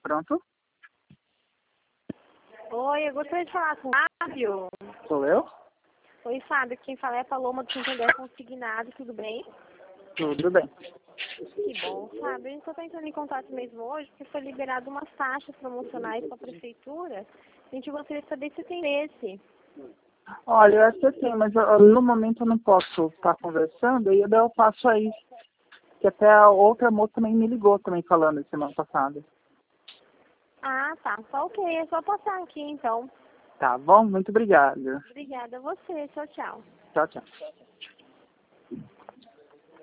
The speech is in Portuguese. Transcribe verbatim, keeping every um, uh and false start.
pronto? Oi, eu gostaria de falar com o Fábio. Sou eu? Oi, Fábio, quem fala é a Paloma do Santander Consignado, tudo bem? Tudo bem. Que bom, Fábio. A gente só está entrando em contato mesmo hoje porque foi liberado umas taxas promocionais para a prefeitura. A gente gostaria de saber se tem esse. Olha, eu acho que sim, mas eu, no momento eu não posso estar conversando, e daí eu passo aí. Que até a outra moça também me ligou também falando semana passada. Ah, tá. Tá ok, é só passar aqui então. Tá bom? Muito obrigado. Obrigada a você. Tchau, tchau. Tchau, tchau.